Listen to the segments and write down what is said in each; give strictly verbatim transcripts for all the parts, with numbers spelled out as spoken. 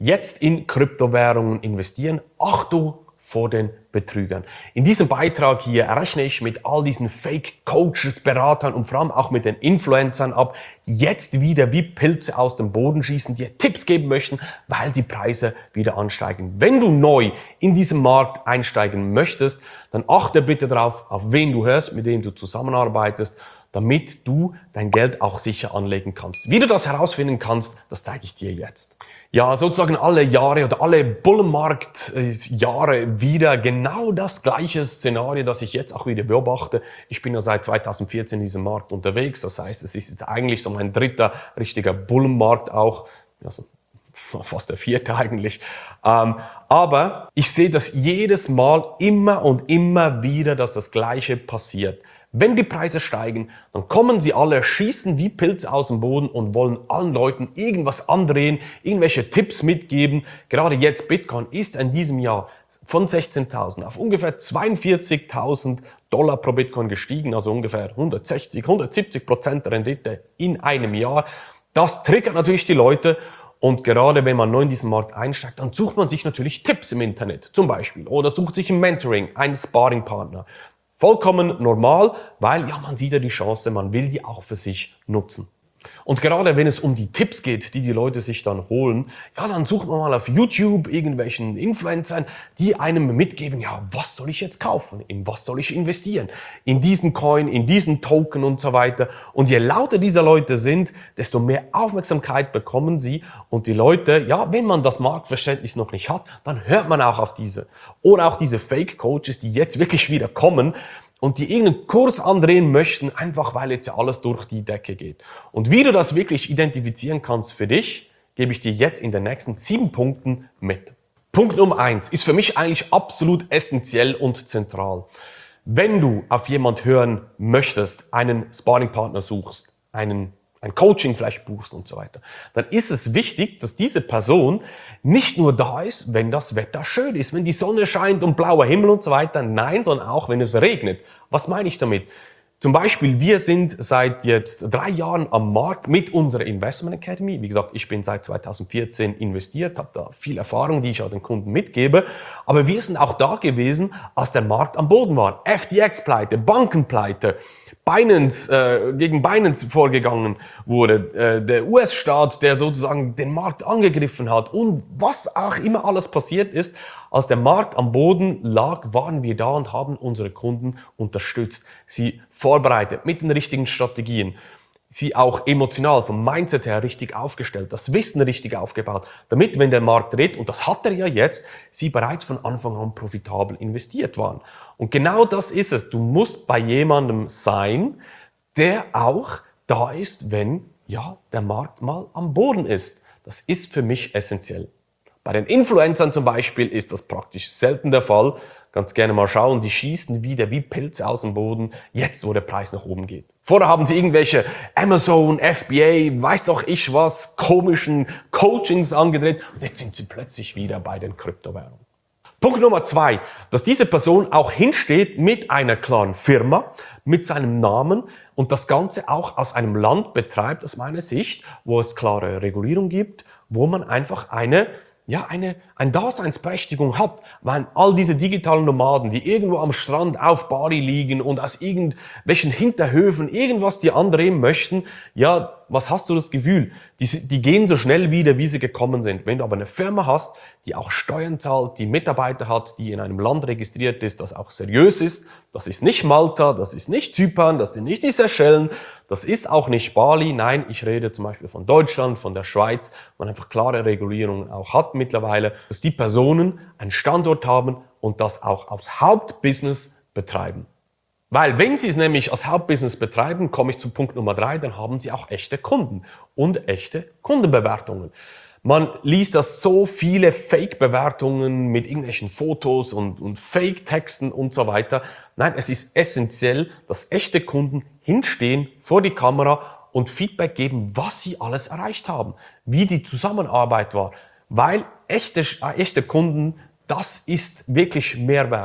Jetzt in Kryptowährungen investieren. Achtung vor den Betrügern. In diesem Beitrag hier rechne ich mit all diesen Fake-Coaches, Beratern und vor allem auch mit den Influencern ab, die jetzt wieder wie Pilze aus dem Boden schießen, dir Tipps geben möchten, weil die Preise wieder ansteigen. Wenn du neu in diesem Markt einsteigen möchtest, dann achte bitte darauf, auf wen du hörst, mit dem du zusammenarbeitest, damit du dein Geld auch sicher anlegen kannst. Wie du das herausfinden kannst, das zeige ich dir jetzt. Ja, sozusagen alle Jahre oder alle Bullenmarkt-Jahre wieder genau das gleiche Szenario, das ich jetzt auch wieder beobachte. Ich bin ja seit zweitausendvierzehn in diesem Markt unterwegs. Das heißt, es ist jetzt eigentlich so mein dritter richtiger Bullenmarkt auch. Also fast der vierte eigentlich. Ähm, aber ich sehe das jedes Mal immer und immer wieder, dass das Gleiche passiert. Wenn die Preise steigen, dann kommen sie alle, schießen wie Pilze aus dem Boden und wollen allen Leuten irgendwas andrehen, irgendwelche Tipps mitgeben. Gerade jetzt, Bitcoin ist in diesem Jahr von sechzehntausend auf ungefähr zweiundvierzigtausend Dollar pro Bitcoin gestiegen, also ungefähr hundertsechzig, hundertsiebzig Prozent Rendite in einem Jahr. Das triggert natürlich die Leute. Und gerade wenn man neu in diesen Markt einsteigt, dann sucht man sich natürlich Tipps im Internet zum Beispiel oder sucht sich im Mentoring einen Sparringpartner. Vollkommen normal, weil ja man sieht ja die Chance, man will die auch für sich nutzen. Und gerade wenn es um die Tipps geht, die die Leute sich dann holen, ja, dann sucht man mal auf YouTube irgendwelchen Influencern, die einem mitgeben, ja, was soll ich jetzt kaufen? In was soll ich investieren? In diesen Coin, in diesen Token und so weiter. Und je lauter diese Leute sind, desto mehr Aufmerksamkeit bekommen sie. Und die Leute, ja, wenn man das Marktverständnis noch nicht hat, dann hört man auch auf diese. Oder auch diese Fake-Coaches, die jetzt wirklich wieder kommen, und die irgendeinen Kurs andrehen möchten, einfach weil jetzt ja alles durch die Decke geht. Und wie du das wirklich identifizieren kannst für dich, gebe ich dir jetzt in den nächsten sieben Punkten mit. Punkt Nummer eins ist für mich eigentlich absolut essentiell und zentral. Wenn du auf jemand hören möchtest, einen Sparringpartner suchst, einen ein Coaching vielleicht buchst und so weiter, dann ist es wichtig, dass diese Person nicht nur da ist, wenn das Wetter schön ist, wenn die Sonne scheint und blauer Himmel und so weiter, nein, sondern auch, wenn es regnet. Was meine ich damit? Zum Beispiel, wir sind seit jetzt drei Jahren am Markt mit unserer Investment Academy. Wie gesagt, ich bin seit zweitausendvierzehn investiert, habe da viel Erfahrung, die ich auch den Kunden mitgebe. Aber wir sind auch da gewesen, als der Markt am Boden war. F T X-Pleite, Bankenpleite, Binance, äh, gegen Binance vorgegangen wurde, äh, der U S-Staat, der sozusagen den Markt angegriffen hat und was auch immer alles passiert ist. Als der Markt am Boden lag, waren wir da und haben unsere Kunden unterstützt, sie vorbereitet mit den richtigen Strategien, sie auch emotional vom Mindset her richtig aufgestellt, das Wissen richtig aufgebaut, damit, wenn der Markt dreht, und das hat er ja jetzt, sie bereits von Anfang an profitabel investiert waren. Und genau das ist es. Du musst bei jemandem sein, der auch da ist, wenn ja der Markt mal am Boden ist. Das ist für mich essentiell. Bei den Influencern zum Beispiel ist das praktisch selten der Fall. Ganz gerne mal schauen, die schießen wieder wie Pilze aus dem Boden, jetzt wo der Preis nach oben geht. Vorher haben sie irgendwelche Amazon, F B A, weiß doch ich was, komischen Coachings angedreht und jetzt sind sie plötzlich wieder bei den Kryptowährungen. Punkt Nummer zwei, dass diese Person auch hinsteht mit einer klaren Firma, mit seinem Namen und das Ganze auch aus einem Land betreibt, aus meiner Sicht, wo es klare Regulierung gibt, wo man einfach eine ja, eine, eine Daseinsberechtigung hat, weil all diese digitalen Nomaden, die irgendwo am Strand auf Bali liegen und aus irgendwelchen Hinterhöfen irgendwas dir andrehen möchten, ja, was hast du das Gefühl? Die, die gehen so schnell wieder, wie sie gekommen sind. Wenn du aber eine Firma hast, die auch Steuern zahlt, die Mitarbeiter hat, die in einem Land registriert ist, das auch seriös ist, das ist nicht Malta, das ist nicht Zypern, das sind nicht die Seychellen, das ist auch nicht Bali. Nein, ich rede zum Beispiel von Deutschland, von der Schweiz, wo man einfach klare Regulierungen auch hat mittlerweile, dass die Personen einen Standort haben und das auch als Hauptbusiness betreiben. Weil wenn Sie es nämlich als Hauptbusiness betreiben, komme ich zu Punkt Nummer drei, dann haben Sie auch echte Kunden und echte Kundenbewertungen. Man liest das so viele Fake-Bewertungen mit irgendwelchen Fotos und, und Fake-Texten und so weiter. Nein, es ist essentiell, dass echte Kunden hinstehen vor die Kamera und Feedback geben, was sie alles erreicht haben, wie die Zusammenarbeit war. Weil echte, echte Kunden, das ist wirklich Mehrwert.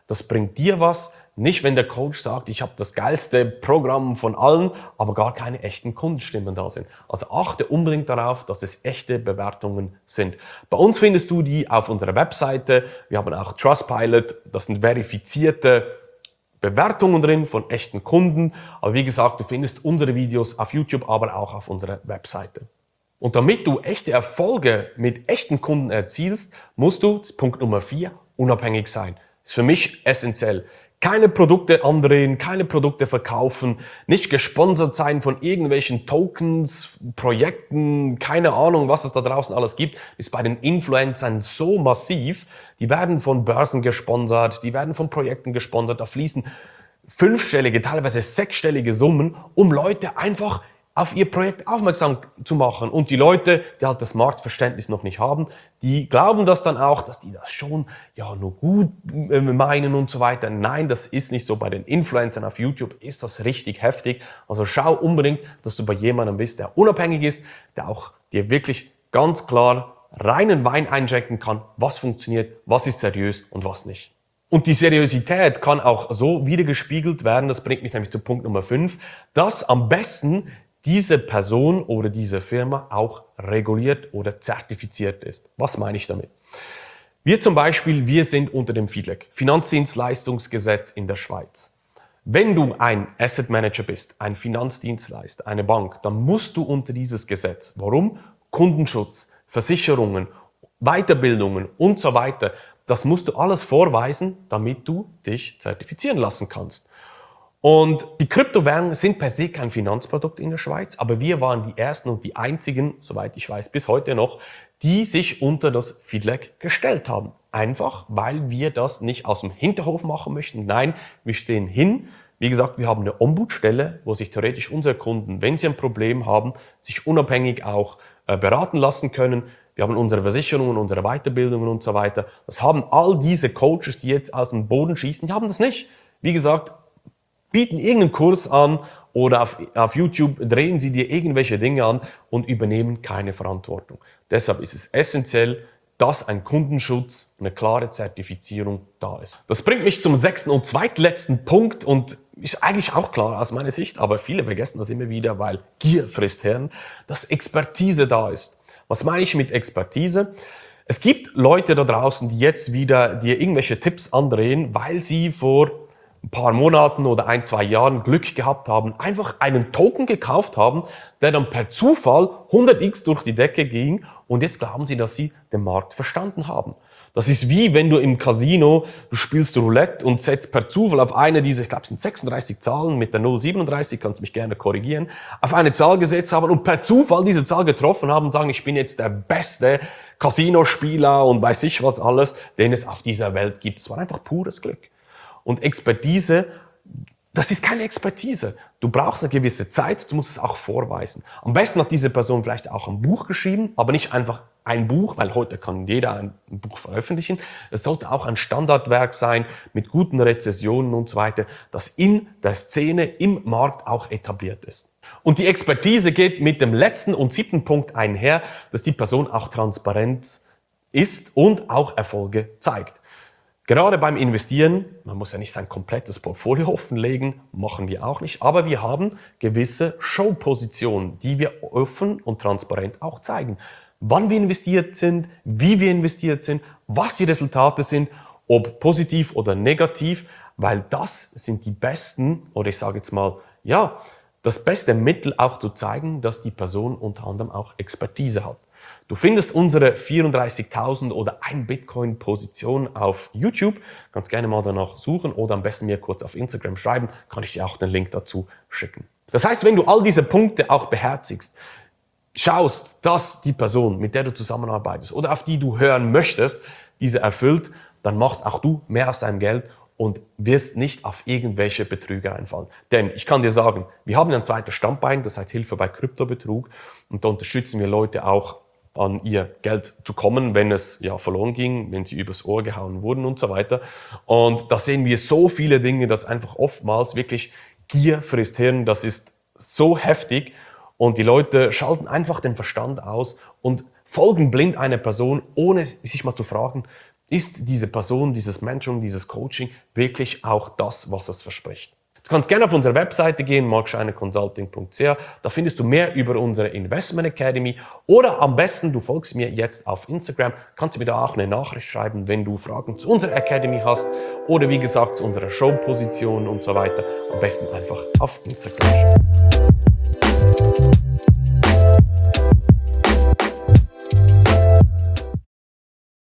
das bringt dir was. Nicht, wenn der Coach sagt, ich habe das geilste Programm von allen, aber gar keine echten Kundenstimmen da sind. Also achte unbedingt darauf, dass es echte Bewertungen sind. Bei uns findest du die auf unserer Webseite. Wir haben auch Trustpilot, das sind verifizierte Bewertungen drin von echten Kunden. Aber wie gesagt, du findest unsere Videos auf YouTube, aber auch auf unserer Webseite. Und damit du echte Erfolge mit echten Kunden erzielst, musst du, Punkt Nummer vier, unabhängig sein. Das ist für mich essentiell. Keine Produkte andrehen, keine Produkte verkaufen, nicht gesponsert sein von irgendwelchen Tokens, Projekten, keine Ahnung, was es da draußen alles gibt, ist bei den Influencern so massiv. Die werden von Börsen gesponsert, die werden von Projekten gesponsert, da fließen fünfstellige, teilweise sechsstellige Summen, um Leute einfach auf ihr Projekt aufmerksam zu machen. Und die Leute, die halt das Marktverständnis noch nicht haben, die glauben das dann auch, dass die das schon ja nur gut meinen und so weiter. Nein, das ist nicht so. Bei den Influencern auf YouTube ist das richtig heftig. Also schau unbedingt, dass du bei jemandem bist, der unabhängig ist, der auch dir wirklich ganz klar reinen Wein einchecken kann, was funktioniert, was ist seriös und was nicht. Und die Seriosität kann auch so wiedergespiegelt werden, das bringt mich nämlich zu Punkt Nummer fünf, dass am besten diese Person oder diese Firma auch reguliert oder zertifiziert ist. Was meine ich damit? Wir zum Beispiel, wir sind unter dem F I D L E C, Finanzdienstleistungsgesetz in der Schweiz. Wenn du ein Asset Manager bist, ein Finanzdienstleister, eine Bank, dann musst du unter dieses Gesetz. Warum? Kundenschutz, Versicherungen, Weiterbildungen und so weiter. Das musst du alles vorweisen, damit du dich zertifizieren lassen kannst. Und die Kryptowährungen sind per se kein Finanzprodukt in der Schweiz, aber wir waren die ersten und die einzigen, soweit ich weiß, bis heute noch, die sich unter das F I D L E C gestellt haben. Einfach, weil wir das nicht aus dem Hinterhof machen möchten. Nein, wir stehen hin. Wie gesagt, wir haben eine Ombudsstelle, wo sich theoretisch unsere Kunden, wenn sie ein Problem haben, sich unabhängig auch äh, beraten lassen können. Wir haben unsere Versicherungen, unsere Weiterbildungen und so weiter. Das haben all diese Coaches, die jetzt aus dem Boden schießen, die haben das nicht. Wie gesagt, bieten irgendeinen Kurs an oder auf, auf YouTube drehen sie dir irgendwelche Dinge an und übernehmen keine Verantwortung. Deshalb ist es essentiell, dass ein Kundenschutz, eine klare Zertifizierung da ist. Das bringt mich zum sechsten und zweitletzten Punkt und ist eigentlich auch klar aus meiner Sicht, aber viele vergessen das immer wieder, weil Gier frisst Hirn, dass Expertise da ist. Was meine ich mit Expertise? Es gibt Leute da draußen, die jetzt wieder dir irgendwelche Tipps andrehen, weil sie vor ein paar Monaten oder ein, zwei Jahren Glück gehabt haben, einfach einen Token gekauft haben, der dann per Zufall hundert x durch die Decke ging und jetzt glauben sie, dass sie den Markt verstanden haben. Das ist wie wenn du im Casino, du spielst Roulette und setzt per Zufall auf eine dieser, ich glaube es sind sechsunddreißig Zahlen mit der null siebenunddreißig, kannst mich gerne korrigieren, auf eine Zahl gesetzt haben und per Zufall diese Zahl getroffen haben und sagen, ich bin jetzt der beste Casinospieler und weiß ich was alles, den es auf dieser Welt gibt. Es war einfach pures Glück. Und Expertise, das ist keine Expertise. Du brauchst eine gewisse Zeit, du musst es auch vorweisen. Am besten hat diese Person vielleicht auch ein Buch geschrieben, aber nicht einfach ein Buch, weil heute kann jeder ein Buch veröffentlichen. Es sollte auch ein Standardwerk sein mit guten Rezessionen und so weiter, das in der Szene, im Markt auch etabliert ist. Und die Expertise geht mit dem letzten und siebten Punkt einher, dass die Person auch transparent ist und auch Erfolge zeigt. Gerade beim Investieren, man muss ja nicht sein komplettes Portfolio offenlegen, machen wir auch nicht, aber wir haben gewisse Showpositionen, die wir offen und transparent auch zeigen. Wann wir investiert sind, wie wir investiert sind, was die Resultate sind, ob positiv oder negativ, weil das sind die besten, oder ich sage jetzt mal, ja, das beste Mittel auch zu zeigen, dass die Person unter anderem auch Expertise hat. Du findest unsere vierunddreißigtausend oder ein Bitcoin Position auf YouTube. Kannst gerne mal danach suchen oder am besten mir kurz auf Instagram schreiben, kann ich dir auch den Link dazu schicken. Das heißt, wenn du all diese Punkte auch beherzigst, schaust, dass die Person, mit der du zusammenarbeitest oder auf die du hören möchtest, diese erfüllt, dann machst auch du mehr aus deinem Geld und wirst nicht auf irgendwelche Betrüger einfallen. Denn ich kann dir sagen, wir haben ein zweites Standbein, das heißt Hilfe bei Kryptobetrug und da unterstützen wir Leute auch, an ihr Geld zu kommen, wenn es ja verloren ging, wenn sie übers Ohr gehauen wurden und so weiter. Und da sehen wir so viele Dinge, dass einfach oftmals wirklich Gier frisst Hirn, das ist so heftig und die Leute schalten einfach den Verstand aus und folgen blind einer Person, ohne sich mal zu fragen, Ist diese Person, dieses Mentoring, dieses Coaching wirklich auch das, was es verspricht? Du kannst gerne auf unsere Webseite gehen, markscheiner consulting punkt c h. Da findest du mehr über unsere Investment Academy. Oder am besten, du folgst mir jetzt auf Instagram. Kannst du mir da auch eine Nachricht schreiben, wenn du Fragen zu unserer Academy hast. Oder wie gesagt, zu unserer Showposition und so weiter. Am besten einfach auf Instagram.